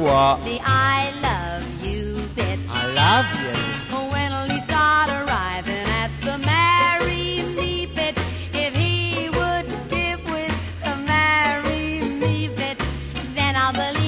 fois. The I love you bit. I love you. When'll he start arriving at the marry me bit? If he would give with the marry me bit, then I'll believe